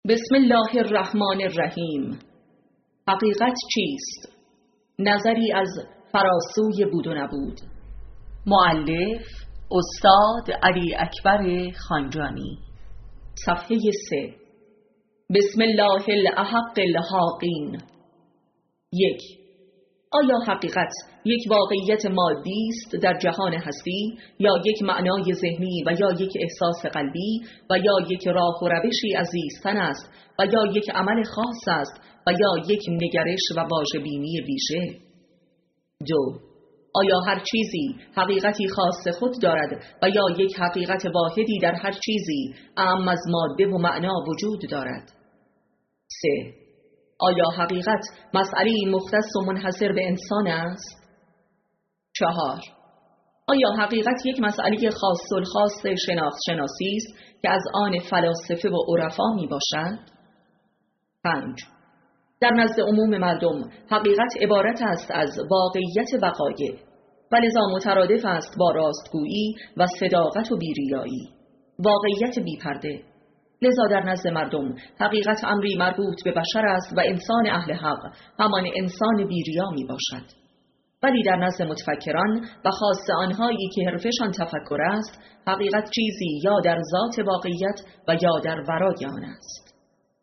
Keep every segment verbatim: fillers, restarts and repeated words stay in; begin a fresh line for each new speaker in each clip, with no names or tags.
بسم الله الرحمن الرحیم. حقیقت چیست؟ نظری از فراسوی بود و نبود. مؤلف استاد علی اکبر خانجانی. صفحه سه. بسم الله الاحق الحاقین. یک. آیا حقیقت یک واقعیت مادی است در جهان هستی، یا یک معنای ذهنی و یا یک احساس قلبی و یا یک راه و روشی از زیستن است و یا یک عمل خاص است و یا یک نگرش و واژه‌بینی ویژه؟ دو. آیا هر چیزی حقیقتی خاص خود دارد و یا یک حقیقت واحدی در هر چیزی اعم از ماده و معنا وجود دارد؟ سه. آیا حقیقت مسئله‌ای مختص و منحصر به انسان است؟ چهار. آیا حقیقت یک مسئله خاص الخاص شناخت شناسی است که از آن فلاسفه و عرفا می باشد؟ پنج. در نزد عموم مردم حقیقت عبارت است از واقعیت وقایع و لذا مترادف است با راستگویی و صداقت و بیریایی، واقعیت بی‌پرده. لذا در نزد مردم حقیقت امری مربوط به بشر است و انسان اهل حق همان انسان بیریا می باشد. ولی در نزد متفکران و خاص آنهایی که حرفشان تفکر است، حقیقت چیزی یا در ذات واقعیت و یا در ورای آن است.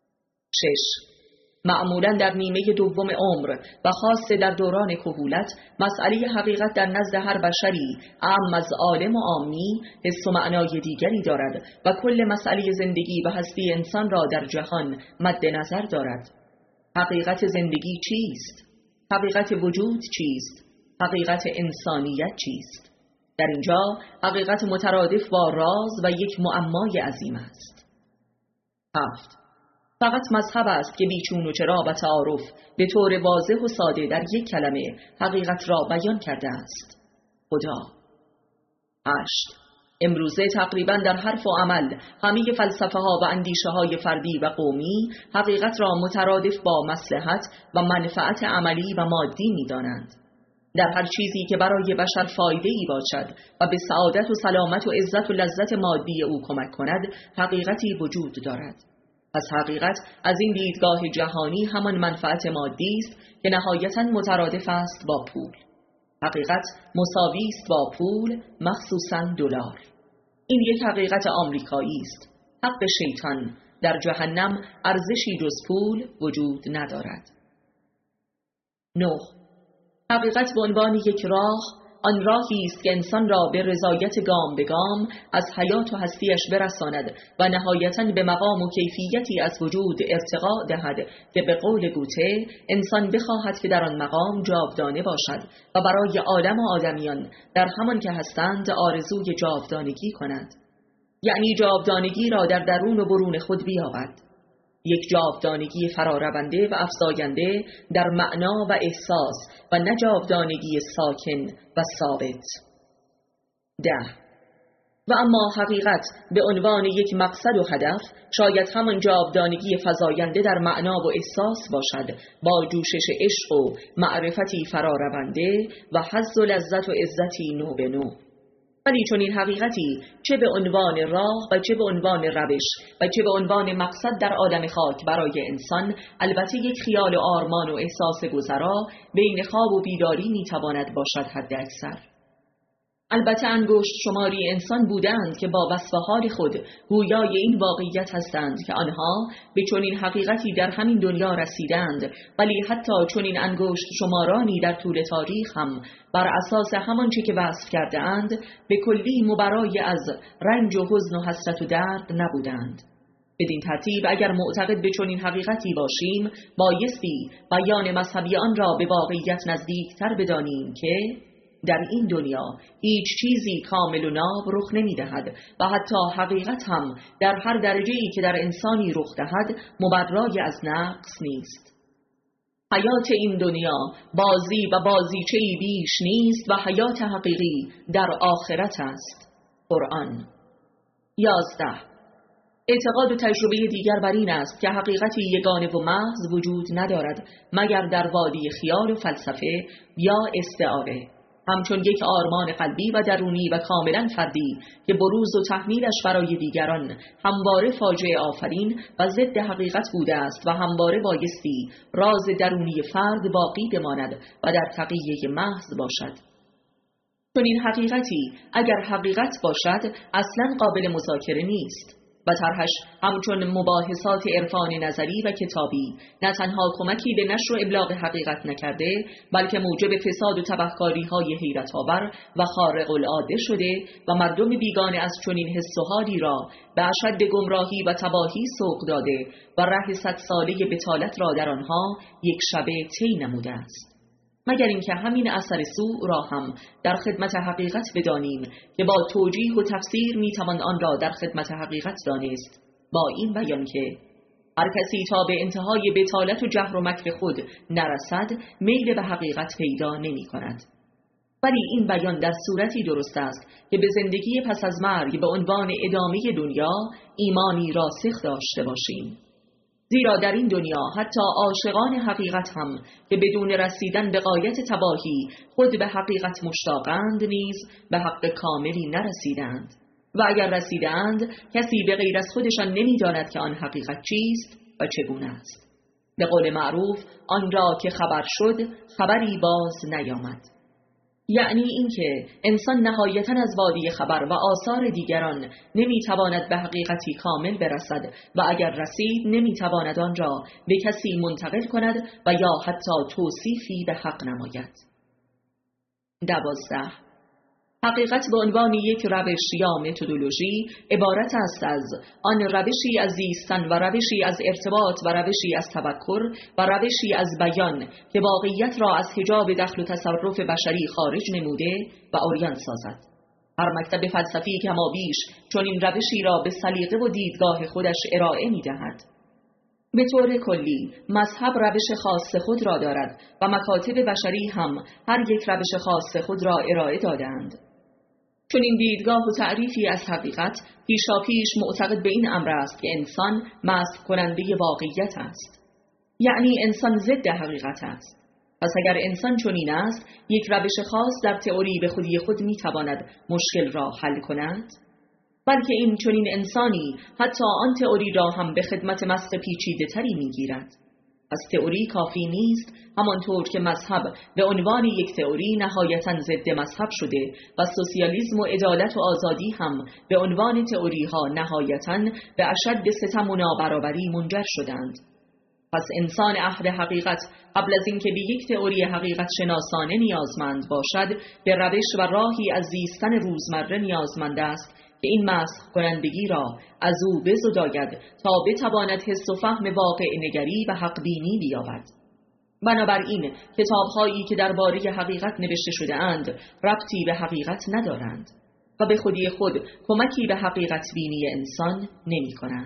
شش. معمولا در نیمه دوم عمر و خاصه در دوران کهولت، مسئله حقیقت در نزد هر بشری اعم از عالم و عامی حس و معنای دیگری دارد و کل مسئله زندگی و هستی انسان را در جهان مد نظر دارد. حقیقت زندگی چیست؟ حقیقت وجود چیست؟ حقیقت انسانیت چیست؟ در اینجا حقیقت مترادف با راز و یک معمای عظیم است. هفت. فقط مذهب است که بیچون و چرا و تعارف به طور واضح و ساده در یک کلمه حقیقت را بیان کرده است: خدا. هشت. امروزه تقریبا در حرف و عمل همه فلسفه ها و اندیشه های فردی و قومی حقیقت را مترادف با مصلحت و منفعت عملی و مادی می دانند. در هر چیزی که برای بشر فایده ای باشد و به سعادت و سلامت و عزت و لذت مادی او کمک کند، حقیقتی وجود دارد. پس حقیقت از این دیدگاه جهانی همان منفعت مادی است که نهایتاً مترادف است با پول. حقیقت مساوی است با پول، مخصوصاً دلار. این یک حقیقت آمریکایی است. حق شیطان در جهنم ارزشی جز پول وجود ندارد. نه. حقیقت به عنوان یک راه، آن راهی است که انسان را به رضایت گام به گام از حیات و هستیش برساند و نهایتاً به مقام و کیفیتی از وجود ارتقا دهد که به قول گوته انسان بخواهد که در آن مقام جاودانه باشد و برای عالم و آدمیان در همان که هستند آرزوی جاودانگی کند، یعنی جاودانگی را در درون و برون خود بیابد. یک جاودانگی فرارونده و افزاینده در معنا و احساس و نه جاودانگی ساکن و ثابت. ده. و اما حقیقت به عنوان یک مقصد و هدف شاید همان جاودانگی فزاینده در معنا و احساس باشد، با جوشش عشق و معرفتی فرارونده و حظ و لذت و عزتی نو به نو. ولی چون این حقیقتی چه به عنوان راه و چه به عنوان روش و چه به عنوان مقصد در عالم خاک برای انسان البته یک خیال و آرمان و احساس گذرا بین خواب و بیداری میتواند باشد حد اکثر. البته انگشت شماری انسان بودند که با وصف حال خود گویای این واقعیت هستند که آنها به چنین حقیقتی در همین دنیا رسیدند، ولی حتی چنین انگشت شمارانی در طول تاریخ هم بر اساس همان چه که وصف کرده اند به کلی مبرای از رنج و حزن و حسرت و درد نبودند. بدین ترتیب اگر معتقد به چنین حقیقتی باشیم بایستی بیان مذهبی آن را به واقعیت نزدیکتر بدانیم که در این دنیا هیچ چیزی کامل و ناب رخ نمی دهد و حتی حقیقت هم در هر درجه‌ای که در انسانی رخ دهد مبرای از نقص نیست. حیات این دنیا بازی و بازیچه‌ای بیش نیست و حیات حقیقی در آخرت است. قرآن. یازده. اعتقاد و تجربه دیگر بر این است که حقیقتی یگانه و محض وجود ندارد مگر در وادی خیال و فلسفه یا استعاره. همچون یک آرمان قلبی و درونی و کاملا فردی که بروز و تحمیلش برای دیگران همواره فاجعه آفرین و ضد حقیقت بوده است و همواره بایستی راز درونی فرد باقی بماند و در تقیه محض باشد. چون این حقیقتی اگر حقیقت باشد اصلا قابل مذاکره نیست و طرحش همچون مباحثات عرفان نظری و کتابی نه تنها کمکی به نشر و ابلاغ حقیقت نکرده، بلکه موجب فساد و تبهکاری های حیرت آور و خارق العاده شده و مردم بیگانه از چنین حس و حالی را به اشد گمراهی و تباهی سوق داده و ره صد ساله بطالت را در آنها یک شبه طی نموده است. مگر اینکه همین اثر سوء را هم در خدمت حقیقت بدانیم که با توجیه و تفسیر میتوان آن را در خدمت حقیقت دانست، با این بیان که هر کسی تا به انتهای بطالت و جهر و مکر خود نرسد میل به حقیقت پیدا نمی کند. ولی این بیان در صورتی درست است که به زندگی پس از مرگ به عنوان ادامه دنیا ایمانی راسخ داشته باشیم. زیرا در این دنیا حتی عاشقان حقیقت هم که بدون رسیدن به غایت تباهی خود به حقیقت مشتاقند نیز به حق کاملی نرسیدند و اگر رسیدند کسی به غیر از خودشان نمی‌داند که آن حقیقت چیست و چگونه است. به قول معروف آن را که خبر شد خبری باز نیامد. یعنی اینکه انسان نهایتاً از وادی خبر و آثار دیگران نمیتواند به حقیقتی کامل برسد و اگر رسید نمیتواند آن را به کسی منتقل کند و یا حتی توصیفی به حق نماید. دوازده. حقیقت به عنوان یک روش یا متدولوژی عبارت است از آن روشی از زیستن و روشی از ارتباط و روشی از تفکر و روشی از بیان که واقعیت را از حجاب دخل و تصرف بشری خارج نموده و عریان سازد. هر مکتب فلسفی کمابیش چون این روشی را به سلیقه و دیدگاه خودش ارائه می‌دهد. به طور کلی مذهب روش خاص خود را دارد و مکاتب بشری هم هر یک روش خاص خود را ارائه دادند. چون این دیدگاه و تعریفی از حقیقت پیشاپیش معتقد به این امر است که انسان مسخ کننده واقعیت است، یعنی انسان ضد حقیقت است. پس اگر انسان چنین است یک روش خاص در تئوری به خودی خود میتواند مشکل را حل کند، بلکه این چنین انسانی حتی آن تئوری را هم به خدمت مسخ پیچیده تری میگیرد. پس تئوری کافی نیست، همانطور که مذهب به عنوان یک تئوری نهایتاً ضد مذهب شده و سوسیالیسم و عدالت و آزادی هم به عنوان تئوری ها نهایتاً به اشد ستم و نابرابری منجر شدند. پس انسان اهل حقیقت قبل از اینکه به یک تئوری حقیقت شناسانه نیازمند باشد به روش و راهی از زیستن روزمره نیازمند است که این مسخ کنندگی را از او بزداید تا بتواند حس و فهم واقع نگری و حق بینی بیابد. بنابراین کتاب‌هایی که درباره حقیقت نوشته شده اند ربطی به حقیقت ندارند و به خودی خود کمکی به حقیقت بینی انسان نمی کنند.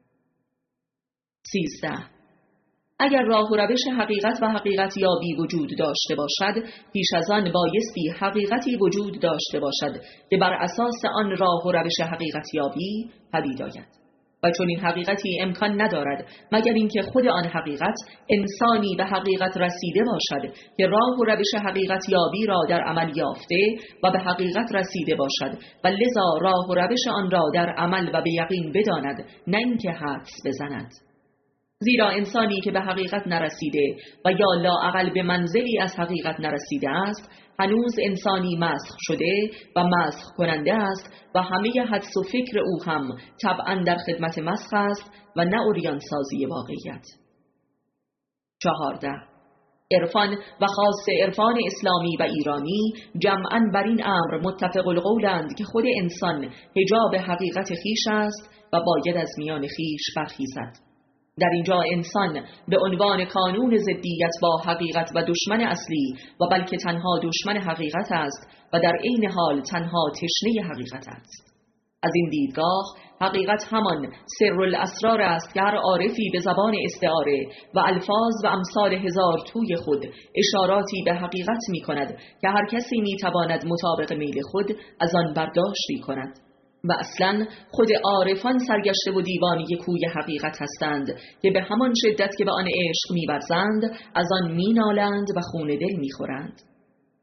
سیزده. اگر راه و روش حقیقت و حقیقت یابی وجود داشته باشد، پیش از آن بایستی حقیقتی وجود داشته باشد که بر اساس آن راه و روش حقیقت یابی پدید آید. و چون این حقیقتی امکان ندارد مگر اینکه خود آن حقیقت انسانی به حقیقت رسیده باشد که راه و روش حقیقت یابی را در عمل یافته و به حقیقت رسیده باشد و لذا راه و روش آن را در عمل و به یقین بداند، نه اینکه حدس بزند. زیرا انسانی که به حقیقت نرسیده و یا لااقل به منزلی از حقیقت نرسیده است هنوز انسانی مسخ شده و مسخ کننده است و همه حدس و فکر او هم طبعا در خدمت مسخ است و نه عریان سازی واقعیت. چهارده. عرفان و خاص عرفان اسلامی و ایرانی جمعاً بر این امر متفق القولند که خود انسان حجاب حقیقت خیش است و باید از میان خیش برخیزد. در اینجا انسان به عنوان کانون ضدیت با حقیقت و دشمن اصلی و بلکه تنها دشمن حقیقت است و در عین حال تنها تشنه حقیقت است. از این دیدگاه حقیقت همان سر الاسرار است که هر عارفی به زبان استعاره و الفاظ و امثال هزار توی خود اشاراتی به حقیقت می کند که هر کسی می تواند مطابق میل خود از آن برداشتی کند. و اصلا خود عارفان سرگشته و دیوانی کوی حقیقت هستند که به همان شدت که به آن عشق می‌ورزند از آن مینالند و خون دل می‌خورند.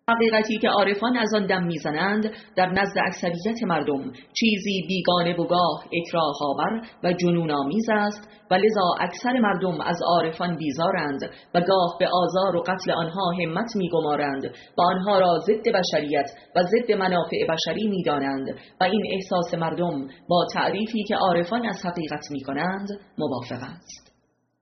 حقیقتی که عارفان از آن دم میزنند در نزد اکثریت مردم چیزی بیگانه و گاه اکراه‌آور و جنون‌آمیز است و لذا اکثر مردم از عارفان بیزارند و گاه به آزار و قتل آنها همت می‌گمارند و آنها را ضد بشریت و ضد منافع بشری می‌دانند و این احساس مردم با تعریفی که عارفان از حقیقت می‌کنند موافق است.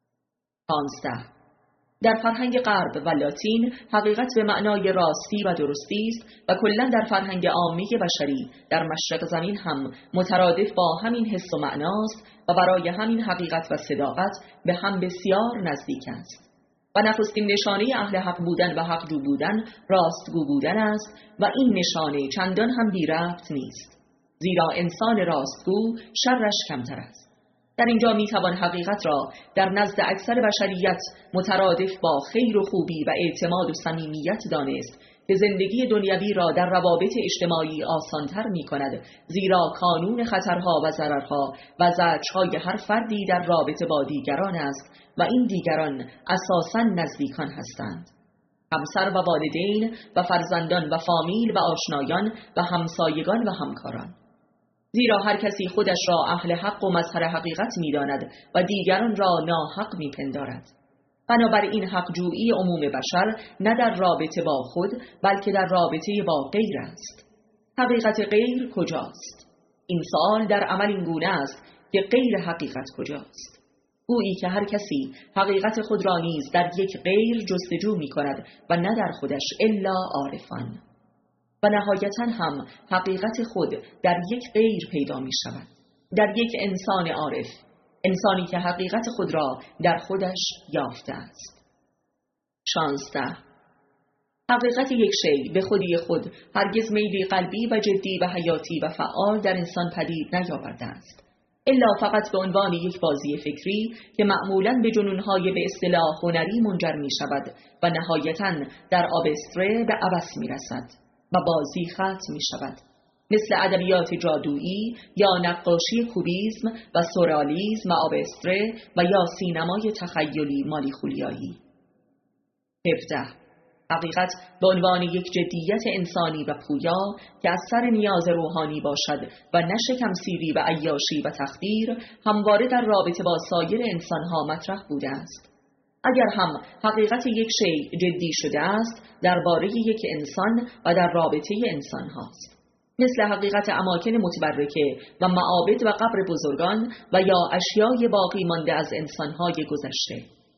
پانزده. در فرهنگ غرب و لاتین حقیقت به معنای راستی و درستی است و کلاً در فرهنگ عامی بشری در مشرق زمین هم مترادف با همین حس و معناست و برای همین حقیقت و صداقت به هم بسیار نزدیک است. و نخستین نشانه اهل حق بودن و حقجو بودن راستگو بودن است و این نشانه چندان هم بی ربط نیست، زیرا انسان راستگو شرش کمتر است. در اینجا میتوان حقیقت را در نزد اکثر بشریت مترادف با خیر و خوبی و اعتماد و صمیمیت دانست که زندگی دنیوی را در روابط اجتماعی آسانتر می کند، زیرا کانون خطرها و ضررها و زجرهای هر فردی در رابطه با دیگران است و این دیگران اساساً نزدیکان هستند، همسر و والدین و فرزندان و فامیل و آشنایان و همسایگان و همکاران. زیرا هر کسی خودش را اهل حق و مظهر حقیقت می داند و دیگران را ناحق می پندارد. بنابراین حقجویی عموم بشر نه در رابطه با خود بلکه در رابطه با غیر است. حقیقت غیر کجاست؟ این سوال در عمل این گونه است که غیر حقیقت کجاست؟ گویی که هر کسی حقیقت خود را نیز در یک غیر جستجو می کند و نه در خودش الا عارفان. و نهایتاً هم حقیقت خود در یک غیر پیدا می شود، در یک انسان عارف، انسانی که حقیقت خود را در خودش یافته است. شانزده. حقیقت یک شیء به خودی خود هرگز میلی قلبی و جدی و حیاتی و فعال در انسان پدید نیاورده است، الا فقط به عنوان یک بازی فکری که معمولاً به جنونهای به اصطلاح هنری منجر می شود و نهایتاً در آبستره به عبث می رسد و بازی ختم می شود، مثل ادبیات جادویی یا نقاشی کوبیسم و سورئالیسم و آبستره و یا سینمای تخیلی مالیخولیایی. هفده. حقیقت به عنوان یک جدیت انسانی و پویا که از سر نیاز روحانی باشد و نه شکم‌سیری و عیاشی و تخدیر همواره در رابطه با سایر انسانها مطرح بوده است. اگر هم حقیقت یک شیء جدی شده است درباره یک انسان و در رابطه انسان هاست، مثل حقیقت اماکن متبرکه و معابد و قبر بزرگان و یا اشیای باقی مانده از انسانهای گذشته.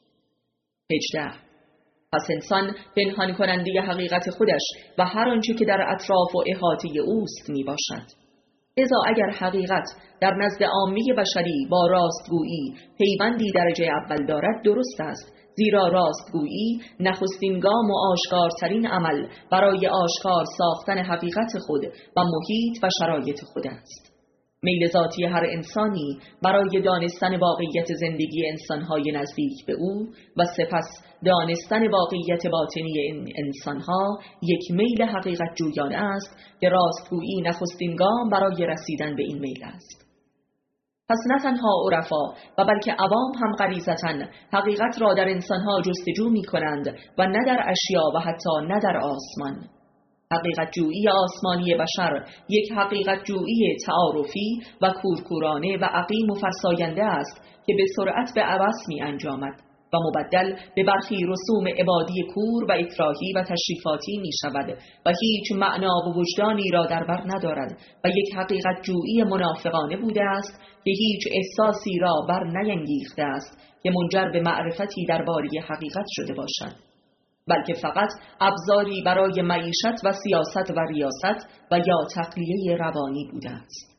هجده. پس انسان پنهان کننده حقیقت خودش و هر آنچه که در اطراف و احاطه اوست می باشد. لذا اگر حقیقت در نزد عامه بشری با راستگویی پیوندی درجه اول دارد درست است، زیرا راستگویی نخستین گام و آشکارترین عمل برای آشکار ساختن حقیقت خود و محیط و شرایط خود است. میل ذاتی هر انسانی برای دانستن واقعیت زندگی انسانهای نزدیک به او و سپس دانستن واقعیت باطنی این انسانها یک میل حقیقت جویانه است که راستگویی نخستین گام برای رسیدن به این میل است. پس نه تنها عرفا و بلکه عوام هم غریزتاً حقیقت را در انسانها جستجو می کنند و نه در اشیا و حتی نه در آسمان. حقیقت جویی آسمانی بشر یک حقیقت جویی تعارفی و کورکورانه و عقیم و فرساینده است که به سرعت به عبث می انجامد و مبدل به برخی رسوم عبادی کور و اکراهی و تشریفاتی می شود و هیچ معنا و وجدانی را در بر ندارد و یک حقیقت جویی منافقانه بوده است که هیچ احساسی را بر نینگیخته است که منجر به معرفتی درباره حقیقت شده باشد، بلکه فقط ابزاری برای معیشت و سیاست و ریاست و یا تقلیه روانی بوده است.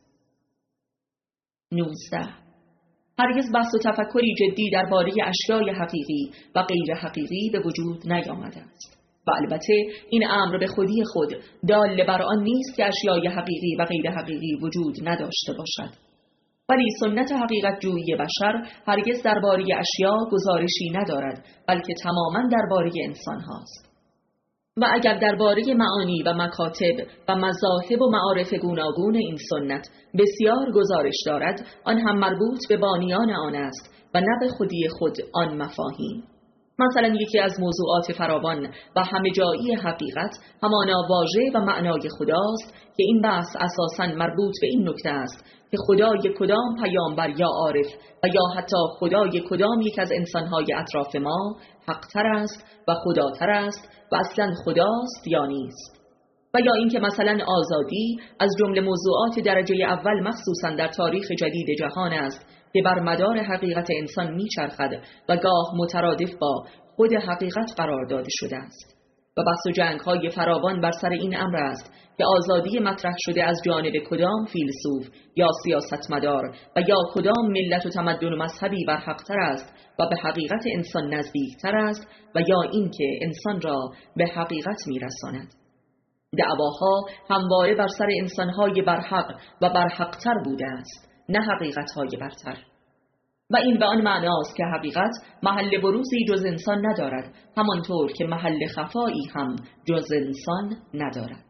نوزده. هرگز بحث و تفکری جدی درباره اشیای حقیقی و غیر حقیقی به وجود نیامده است و البته این امر به خودی خود دال بر آن نیست که اشیای حقیقی و غیر حقیقی وجود نداشته باشد، ولی سنت حقیقت جویی بشر هرگز درباره اشیا گزارشی ندارد بلکه تماماً درباره انسان هاست. و اگر درباره معانی و مکاتب و مذاهب و معارف گوناگون این سنت بسیار گزارش دارد، آن هم مربوط به بانیان آن است و نه به خودی خود آن مفاهیم. مثلا یکی از موضوعات فراوان و همه جایی حقیقت همانا واژه و معنای خداست که این بحث اساساً مربوط به این نکته است که خدای کدام پیامبر یا عارف و یا حتی خدای کدام یک از انسانهای اطراف ما حق‌تر است و خداتر است و اصلاً خداست یا نیست. و یا اینکه مثلا آزادی از جمله موضوعات درجه اول مخصوصاً در تاریخ جدید جهان است که بر مدار حقیقت انسان میچرخد و گاه مترادف با خود حقیقت قرار داده شده است. و بحث و جنگ‌های فراوان بر سر این امر است که آزادی مطرح شده از جانب کدام فیلسوف یا سیاستمدار و یا کدام ملت و تمدن و مذهبی برحق‌تر است و به حقیقت انسان نزدیکتر است و یا اینکه انسان را به حقیقت میرساند. دعواها همواره بر سر انسانهای برحق و برحق‌تر بوده است، نه حقیقت‌های برتر. و این به آن معناست که حقیقت محل بروزی جز انسان ندارد، همانطور که محل خفایی هم جز انسان ندارد.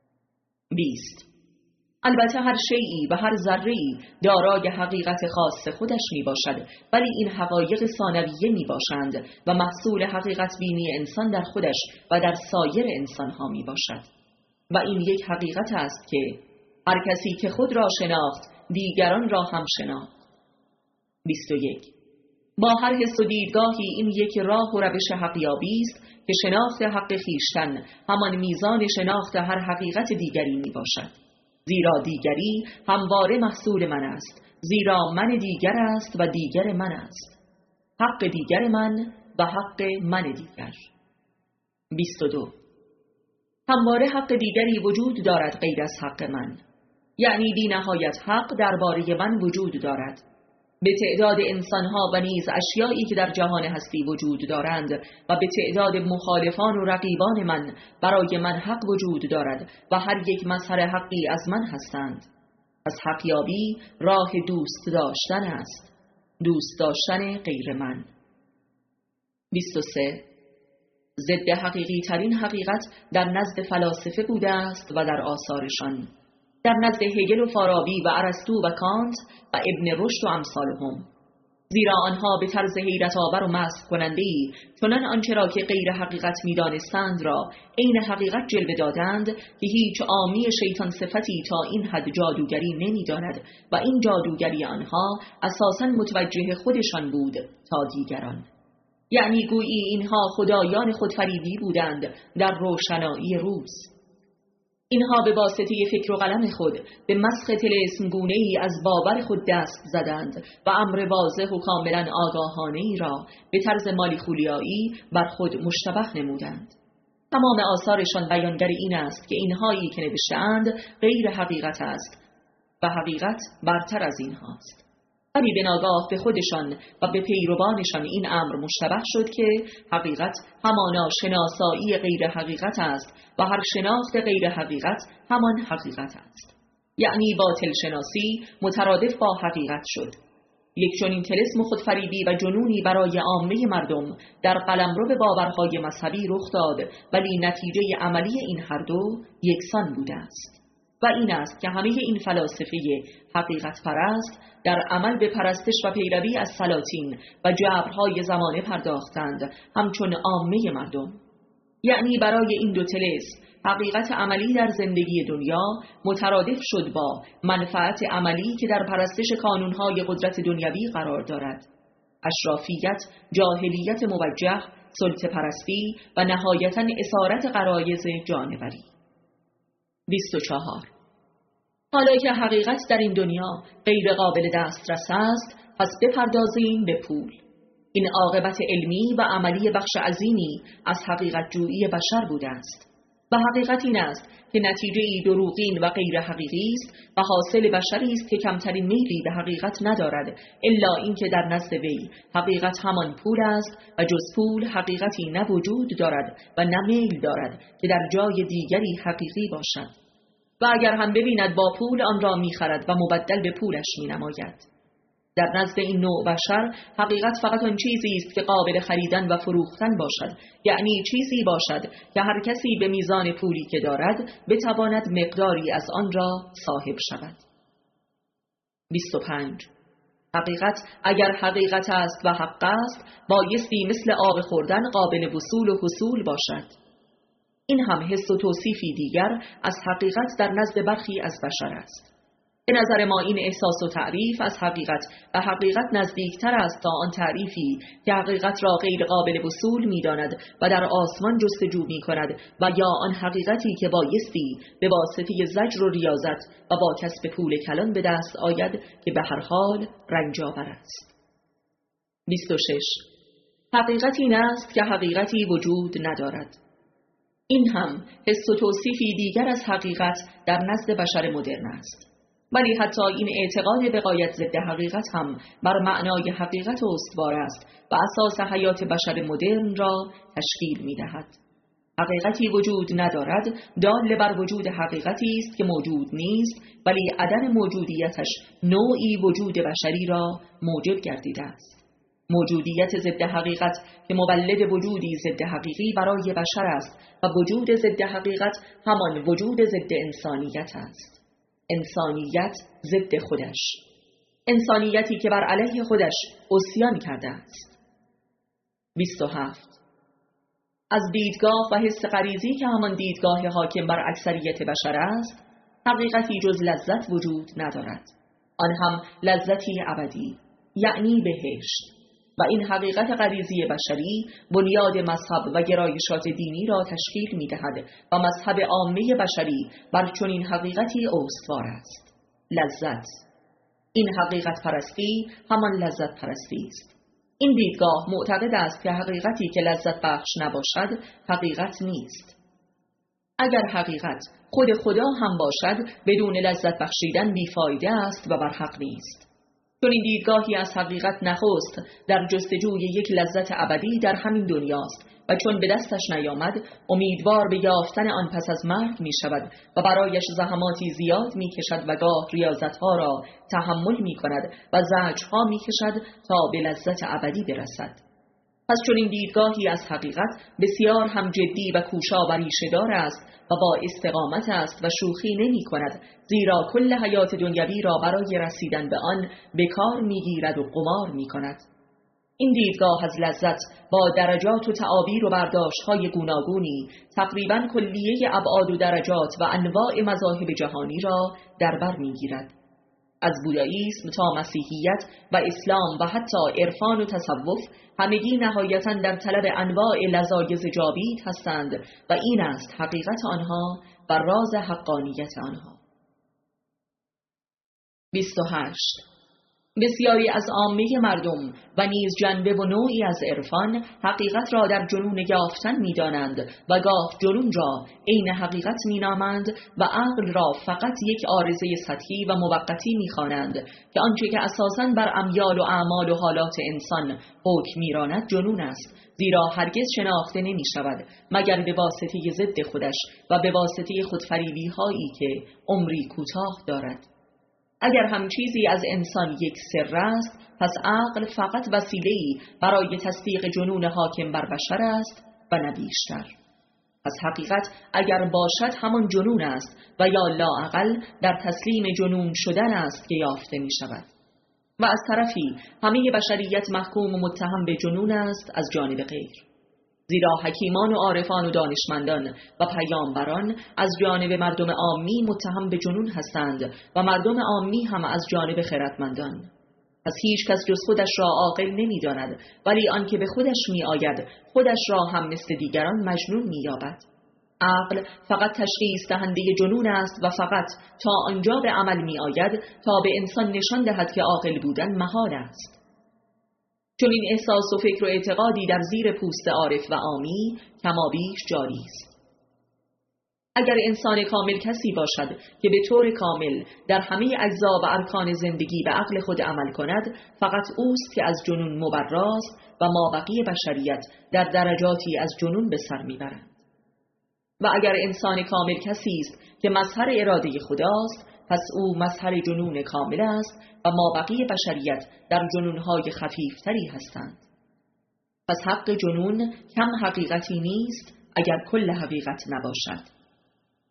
بیست. البته هر شیئی و هر ذره‌ای دارای حقیقت خاص خودش می باشد، ولی این حقایق ثانویه می باشند و محصول حقیقت بینی انسان در خودش و در سایر انسانها می باشد. و این یک حقیقت است که هر کسی که خود را شناخت دیگران را هم شناخت. بیست و یک. با هر حس و دیدگاهی این یک راه و روش حقیابی است که شناخت حق خویشتن همان میزان شناخت هر حقیقت دیگری می باشد. زیرا دیگری همواره محصول من است، زیرا من دیگر است و دیگر من است. حق دیگر من و حق من دیگر. بیست و دو. همواره حق دیگری وجود دارد غیر از حق من، یعنی بی نهایت حق درباره من وجود دارد. به تعداد انسانها و نیز اشیایی که در جهان هستی وجود دارند و به تعداد مخالفان و رقیبان من برای من حق وجود دارد و هر یک مظهر حقی از من هستند. از حقیابی راه دوست داشتن است، دوست داشتن غیر من. بیست و سه. ضد حقیقی ترین حقیقت در نزد فلاسفه بوده است و در آثارشان، در نزد هگل و فارابی و ارسطو و کانت و ابن رشد و امثالهم، زیرا آنها به طرز حیرت آور و مسخ کننده‌ای چنان آنچه را که غیر حقیقت می‌دانستند را عین حقیقت جلوه دادند که هیچ عامی شیطان صفتی تا این حد جادوگری نمی‌داند و این جادوگری آنها اساساً متوجه خودشان بود تا دیگران. یعنی گویی اینها خدایان خودفریبی بودند در روشنایی روز. اینها به واسطه فکر و قلم خود به مسخ طلسم‌گونه‌ای از باور خود دست زدند و امر واضح و کاملا آگاهانه‌ای را به طرز مالیخولیایی بر خود مشتبه نمودند. تمام آثارشان بیانگر این است که اینهایی که نوشته‌اند غیر حقیقت است و حقیقت برتر از اینهاست. ولی به ناگاه به خودشان و به پیروانشان این امر مشتبه شد که حقیقت همانا شناسایی غیر حقیقت است و هر شناخت غیر حقیقت همان حقیقت است. یعنی باطل شناسی مترادف با حقیقت شد. یک چنین طلسم خودفریبی و جنونی برای عامه مردم در قلمرو باورهای مذهبی رخ داد، ولی نتیجه عملی این هر دو یکسان بوده است. و این است که همه این فلاسفه حقیقت پرست در عمل به پرستش و پیروی از سلاطین و جبرهای زمانه پرداختند همچون عامه مردم. یعنی برای این دو طلسم حقیقت عملی در زندگی دنیا مترادف شد با منفعت عملی که در پرستش کانونهای قدرت دنیوی قرار دارد. اشرافیت، جاهلیت موجه، سلطه پرستی و نهایتاً اسارت غرایز جانوری. بیست و چهار. حالا که حقیقت در این دنیا غیر قابل دسترس است، پس بپردازیم به پول. این عاقبت علمی و عملی بخش عظیمی از حقیقت جویی بشر بوده است. و حقیقت این است که نتیجه‌ای دروغین و غیر حقیقی است و حاصل بشری است که کمترین میلی به حقیقت ندارد، الا اینکه در نزد وی حقیقت همان پول است و جز پول حقیقتی نه وجود دارد و نه میل دارد که در جای دیگری حقیقی باشد. و اگر هم ببیند با پول آن را می‌خرد و مبدل به پولش می‌نماید. در نزد این نوع بشر حقیقت فقط آن چیزی است که قابل خریدن و فروختن باشد، یعنی چیزی باشد که هر کسی به میزان پولی که دارد بتواند مقداری از آن را صاحب شود. بیست و پنج. حقیقت اگر حقیقت است و حق است، بایستی مثل آب خوردن قابل وصول و حصول باشد. این هم حس و توصیفی دیگر از حقیقت در نزد برخی از بشر است. به نظر ما این احساس و تعریف از حقیقت و حقیقت نزدیکتر است تا آن تعریفی که حقیقت را غیر قابل وصول می داند و در آسمان جستجو می کند، و یا آن حقیقتی که بایستی به واسطه زجر و ریاضت و با کسب پول کلان به دست آید که به هر حال رنج‌آور است. بیست و شش. حقیقت این است که حقیقتی وجود ندارد. این هم حس و توصیفی دیگر از حقیقت در نزد بشر مدرن است. ولی حتی این اعتقاد به غایت ضد حقیقت هم بر معنای حقیقت استوار است و اساس حیات بشر مدرن را تشکیل می دهد. حقیقتی وجود ندارد دال بر وجود حقیقتی است که موجود نیست، ولی عدم موجودیتش نوعی وجود بشری را موجب گردیده است. موجودیت ضد حقیقت که مولد وجودی ضد حقیقی برای بشر است و وجود ضد حقیقت همان وجود ضد انسانیت است. انسانیت ضد خودش، انسانیتی که بر علیه خودش عصیان کرده است. بیست و هفت. از دیدگاه و حس غریزی که همان دیدگاه حاکم بر اکثریت بشر است، حقیقتی جز لذت وجود ندارد، آن هم لذتی ابدی، یعنی بهشت. و این حقیقت غریزی بشری بنیاد مذهب و گرایشات دینی را تشکیل می دهد و مذهب عامه بشری بر چنین حقیقتی استوار است: لذت. این حقیقت پرستی همان لذت پرستی است. این دیدگاه معتقد است که حقیقتی که لذت بخش نباشد حقیقت نیست. اگر حقیقت خود خدا هم باشد، بدون لذت بخشیدن بیفایده است و بر حق نیست. چون این دیدگاهی از حقیقت نخست در جستجوی یک لذت ابدی در همین دنیاست و چون به دستش نیامد امیدوار به یافتن آن پس از مرگ می شود و برایش زحماتی زیاد می کشد و گاه ریاضتها را تحمل می کند و زجرها می کشد تا به لذت ابدی برسد. پس چون این دیدگاهی از حقیقت بسیار هم جدی و کوشا و ریشه‌دار است و با استقامت است و شوخی نمی کند، زیرا کل حیات دنیوی را برای رسیدن به آن به کار می گیرد و قمار می کند. این دیدگاه از لذت با درجات و تعابیر و برداشت‌های گوناگونی تقریباً کلیه ابعاد و درجات و انواع مذاهب جهانی را در بر می گیرد. از بوداییسم تا مسیحیت و اسلام و حتی عرفان و تصوف همگی نهایتاً در طلب انواع لذایذ جاوید هستند و این است حقیقت آنها و راز حقانیت آنها. بیست و هشت. بسیاری از عامه مردم و نیز جنبه و نوعی از عرفان حقیقت را در جنون یافتن می دانند و گاه جنون را عین حقیقت می نامند و عقل را فقط یک عارضه سطحی و موقتی می خوانند که آنچه که اساساً بر امیال و اعمال و حالات انسان حکم می راند جنون است، زیرا هرگز شناخته نمی شود مگر به واسطه ضد خودش و به واسطه خودفریبی هایی که عمری کوتاه دارد. اگر هم چیزی از انسان یک سر است، پس عقل فقط وسیله‌ای برای تصدیق جنون حاکم بر بشر است و نه بیشتر. پس حقیقت اگر باشد همان جنون است و یا لااقل در تسلیم جنون شدن است که یافته می شود. و از طرفی همه بشریت محکوم و متهم به جنون است از جانب غیر. زیرا حکیمان و عارفان و دانشمندان و پیامبران از جانب مردم عامی متهم به جنون هستند و مردم عامی هم از جانب خردمندان. پس هیچ کس جز خودش را عاقل نمی داند، ولی آنکه به خودش می آید خودش را هم مثل دیگران مجنون می یابد. عقل فقط تشخیص دهنده جنون است و فقط تا آنجا به عمل می آید تا به انسان نشان دهد که عاقل بودن محال است. چون این احساس و فکر و اعتقادی در زیر پوست عارف و عامی کمابیش جاری است. اگر انسان کامل کسی باشد که به طور کامل در همه اجزا و ارکان زندگی به عقل خود عمل کند، فقط اوست که از جنون مبراست و مابقی بشریت در درجاتی از جنون به سر میبرند. و اگر انسان کامل کسی است که مظهر اراده خداست، پس او مظهر جنون کامل است و مابقی بشریت در جنونهای خفیفتری هستند. پس حق جنون کم حقیقتی نیست اگر کل حقیقت نباشد.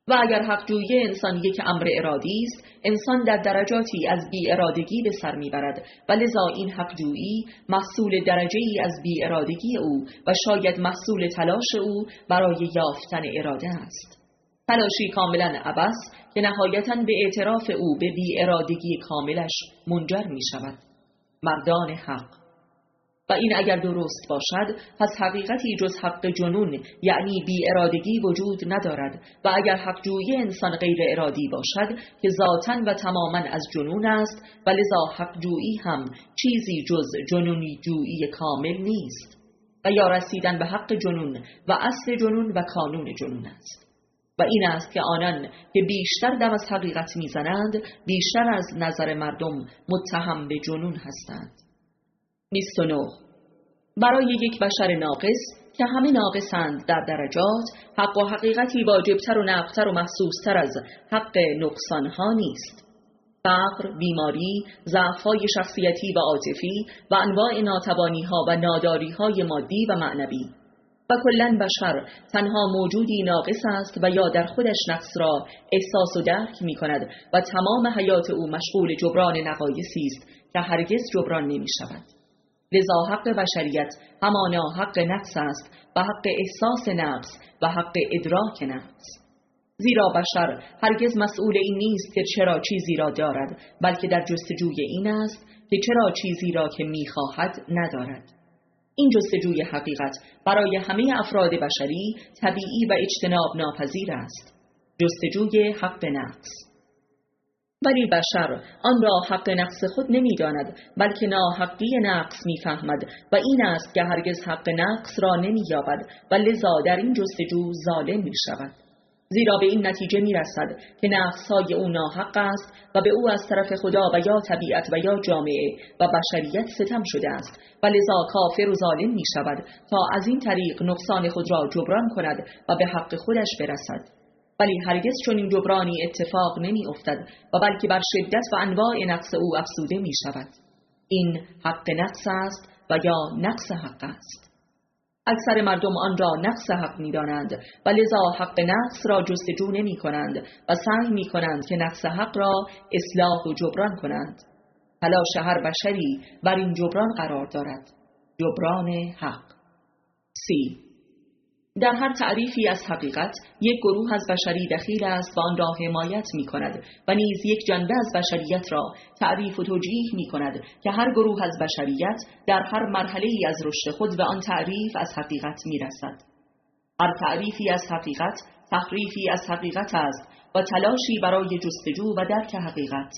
و اگر حقجویی انسان یک امر ارادی است، انسان در درجاتی از بی ارادگی به سر میبرد و لذا این حقجویی محصول درجه ای از بی ارادگی او و شاید محصول تلاش او برای یافتن اراده است. تلاشی کاملا عبث که نهایتاً به اعتراف او به بی ارادگی کاملش منجر می شود. مردان حق. و این اگر درست باشد، پس حقیقتی جز حق جنون یعنی بی ارادگی وجود ندارد و اگر حقجویی انسان غیر ارادی باشد که ذاتاً و تماماً از جنون است و لذا حقجویی هم چیزی جز جنونی جویی کامل نیست و یا رسیدن به حق جنون و اصل جنون و کانون جنون است. و این است که آنان که بیشتر دم از حقیقت میزنند بیشتر از نظر مردم متهم به جنون هستند. بیست و نه. برای یک بشر ناقص که همه ناقصند در درجات، حق و حقیقتی واجبتر و نقتر و محسوستر از حق نقصانها نیست. فقر، بیماری، ضعف‌های شخصیتی و عاطفی و انواع ناتوانی‌ها و ناداری‌های مادی و معنوی و کلاً بشر تنها موجودی ناقص است و یا در خودش نقص را احساس و درک می کند و تمام حیات او مشغول جبران نقایصی است که هرگز جبران نمی شود. لذا حق بشریت همانا حق نقص است و حق احساس نقص و حق ادراک نقص. زیرا بشر هرگز مسئول این نیست که چرا چیزی را دارد، بلکه در جستجوی این است که چرا چیزی را که می خواهد ندارد. این جستجوی حقیقت برای همه افراد بشری طبیعی و اجتناب ناپذیر است. جستجوی حق نقص. ولی بشر آن را حق نقص خود نمی داند، بلکه ناحقی نقص می فهمد و این است که هرگز حق نقص را نمی یابد و لذا در این جستجو ظالم می شود. زیرا به این نتیجه می رسد که نقصهای او ناحق است و به او از طرف خدا و یا طبیعت و یا جامعه و بشریت ستم شده است و لذا کافر و ظالم می شود تا از این طریق نقصان خود را جبران کند و به حق خودش برسد. ولی هرگز چون این جبرانی اتفاق نمی افتد و بلکه بر شدت و انواع نقص او افزوده می شود. این حق نقص است و یا نقص حق است. اکثر مردم آن را نقص حق می دانند و لذا حق نقص را جستجو نمی کنند و سعی می کنند که نقص حق را اصلاح و جبران کنند. تلاش هر بشری بر این جبران قرار دارد. جبران حق. سی. در هر تعریفی از حقیقت یک گروه از بشری دخیل است و آن را حمایت می کند و نیز یک جنبه از بشریت را تعریف و توجیه می کند که هر گروه از بشریت در هر مرحله‌ای از رشد خود به آن تعریف از حقیقت می رسد. هر تعریفی از حقیقت تحریفی از حقیقت است و تلاشی برای جستجو و درک حقیقت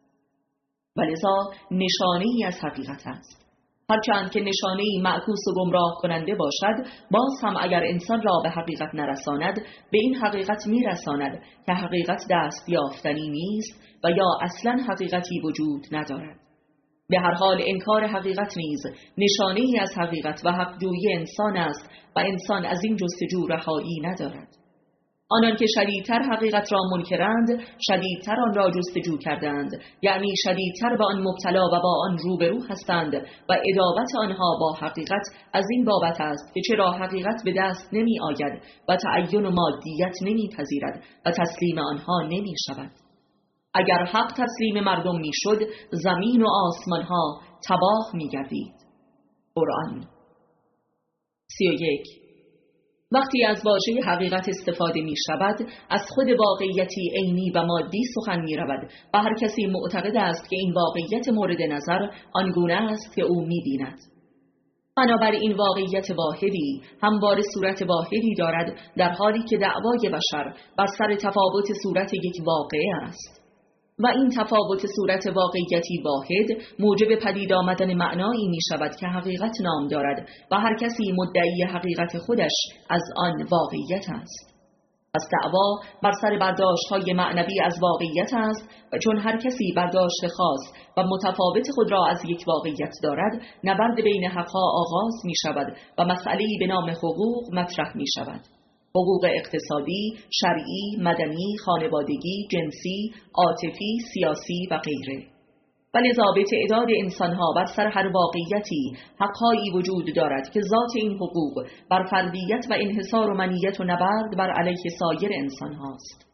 و لذا نشانه‌ای از حقیقت است. هرچند که نشانه‌ای معکوس و گمراه کننده باشد، باز هم اگر انسان را به حقیقت نرساند، به این حقیقت میرساند که حقیقت دست یافتنی نیست و یا اصلا حقیقتی وجود ندارد. به هر حال انکار حقیقت نیز نشانه‌ای از حقیقت و حقجویی انسان است و انسان از این جستجو رهایی ندارد. آنان که شدیدتر حقیقت را منکرند، شدیدتر آن را جستجو کردند، یعنی شدیدتر به آن مبتلا و با آن روبرو هستند و عداوت آنها با حقیقت از این بابت است که چرا حقیقت به دست نمی آید و تعین و مادیت نمی پذیرد و تسلیم آنها نمی شود. اگر حق تسلیم مردم می شد، زمین و آسمان ها تباه می گردید. قرآن. سی و یک. وقتی از واژه حقیقت استفاده می شود، از خود واقعیتی عینی و مادی سخن می رود و هر کسی معتقد است که این واقعیت مورد نظر آنگونه است که او می بیند. بنابراین واقعیت واحدی همواره صورت واحدی دارد، در حالی که دعوای بشر بر سر تفاوت صورت یک واقعه است. و این تفاوت صورت واقعیتی واحد موجب پدید آمدن معنایی می شود که حقیقت نام دارد و هر کسی مدعی حقیقت خودش از آن واقعیت است. پس دعوا بر سر برداشت‌های معنوی از واقعیت است و چون هر کسی برداشت خاص و متفاوت خود را از یک واقعیت دارد، نبرد بین حقها آغاز می شود و مسئله‌ای به نام حقوق مطرح می شود. حقوق اقتصادی، شرعی، مدنی، خانوادگی، جنسی، عاطفی، سیاسی و غیره. ولذا به تعداد انسانها بر سر هر واقعیتی حقهایی وجود دارد که ذات این حقوق بر فردیت و انحصار و منیت و نبرد بر علیه سایر انسانهاست.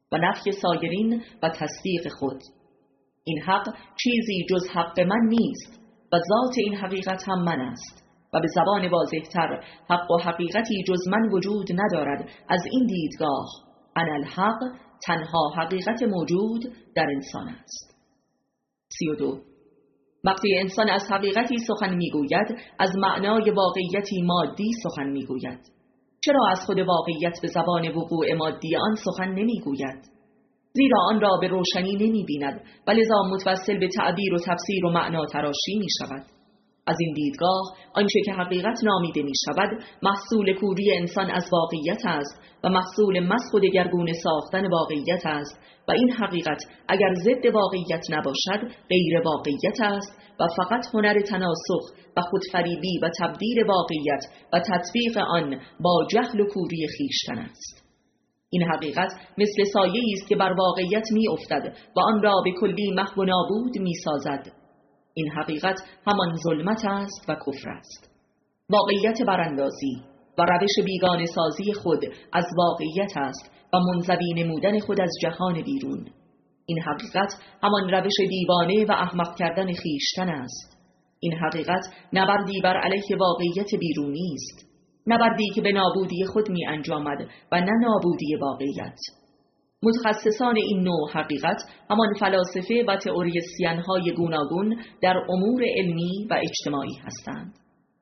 و نفی سایرین و تصدیق خود. این حق چیزی جز حق من نیست و ذات این حقیقت هم من است و به زبان واضح‌تر حق و حقیقتی جز من وجود ندارد. از این دیدگاه انا الحق تنها حقیقت موجود در انسان است. سی و دو. وقتی انسان از حقیقتی سخن میگوید از معنای واقعیتی مادی سخن میگوید. چرا از خود واقعیت به زبان وقوع مادی آن سخن نمیگوید؟ زیرا آن را به روشنی نمی بیند و لذا متوسل به تعبیر و تفسیر و معنا تراشی می شود. از این دیدگاه آنچه که حقیقت نامیده می شود محصول کوری انسان از واقعیت است و محصول مسخ و دگرگونه ساختن واقعیت است و این حقیقت اگر ضد واقعیت نباشد غیر واقعیت است و فقط هنر تناسخ و خودفریبی و تبدیل واقعیت و تطبیق آن با جهل و کوری خویشتن است. این حقیقت مثل سایه‌ای است که بر واقعیت می افتد و آن را به کلی محو و نابود می سازد. این حقیقت همان ظلمت است و کفر است. واقعیت براندازی و روش بیگانه سازی خود از واقعیت است و منزوی نمودن خود از جهان بیرون. این حقیقت همان روش دیوانه و احمق کردن خویشتن است. این حقیقت نبردی بر علیه واقعیت بیرونی است، نبردی که به نابودی خود می انجامد و نه نابودی واقعیت. متخصصان این نوع حقیقت همان فلاسفه و تئوریسین‌های گوناگون در امور علمی و اجتماعی هستند.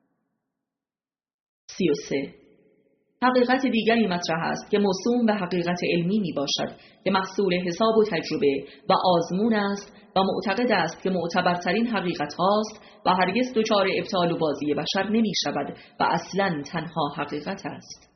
سی و سه. حقیقت دیگری مطرح است که موسوم به حقیقت علمی می باشد که محصول حساب و تجربه و آزمون است و معتقد است که معتبرترین حقیقت هاست و هرگز دچار ابطال و بازی بشر نمی شود و اصلاً تنها حقیقت است.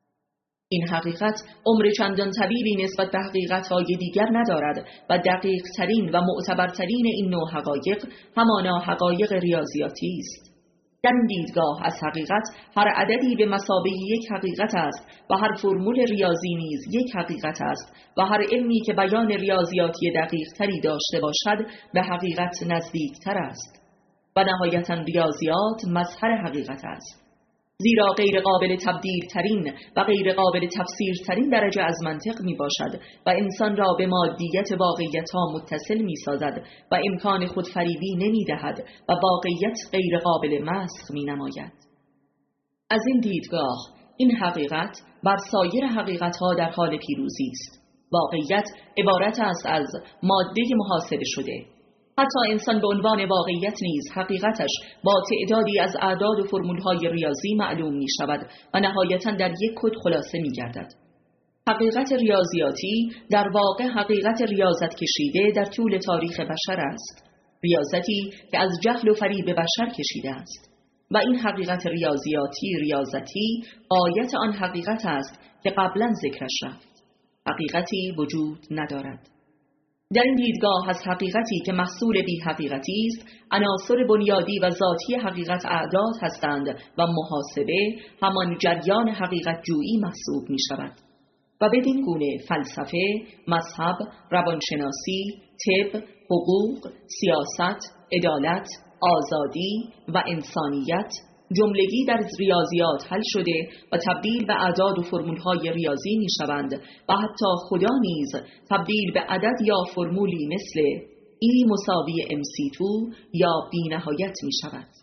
این حقیقت عمر چندان طویلی نسبت به حقیقت‌های دیگر ندارد و دقیق ترین و معتبرترین این نوع حقایق همانا حقایق ریاضیاتی است. در این دیدگاه از حقیقت هر عددی به مثابه یک حقیقت است و هر فرمول ریاضی نیز یک حقیقت است و هر علمی که بیان ریاضیاتی دقیق تری داشته باشد به حقیقت نزدیک تر است و نهایتاً ریاضیات مظهر حقیقت است، زیرا غیر قابل تبدیل ترین و غیر قابل تفسیر ترین درجه از منطق می باشد و انسان را به مادیت واقعیت ها متصل می سازد و امکان خودفریبی نمی دهد و واقعیت غیر قابل مسخ می نماید. از این دیدگاه این حقیقت بر سایر حقیقت ها در حال پیروزی است. واقعیت عبارت است از ماده محاسبه شده. حتی انسان به عنوان واقعیت نیز حقیقتش با تعدادی از اعداد و فرمولهای ریاضی معلوم می شود و نهایتاً در یک کد خلاصه می گردد. حقیقت ریاضیاتی در واقع حقیقت ریاضت کشیده در طول تاریخ بشر است، ریاضتی که از جهل و فریب بشر کشیده است و این حقیقت ریاضیاتی ریاضتی غایت آن حقیقت است که قبلا ذکرش رفت. حقیقتی وجود ندارد. در این دیدگاه از حقیقتی که محصول بی حقیقتی است، عناصر بنیادی و ذاتی حقیقت اعداد هستند و محاسبه همان جریان حقیقت جویی محسوب می شود و بدین گونه فلسفه، مذهب، روانشناسی، طب، حقوق، سیاست، عدالت، آزادی و انسانیت جملگی در ریاضیات حل شده و تبدیل به اعداد و فرمولهای ریاضی می شوند و حتی خدا نیز تبدیل به عدد یا فرمولی مثل ای مساوی ام سی دو یا بی نهایت می شود.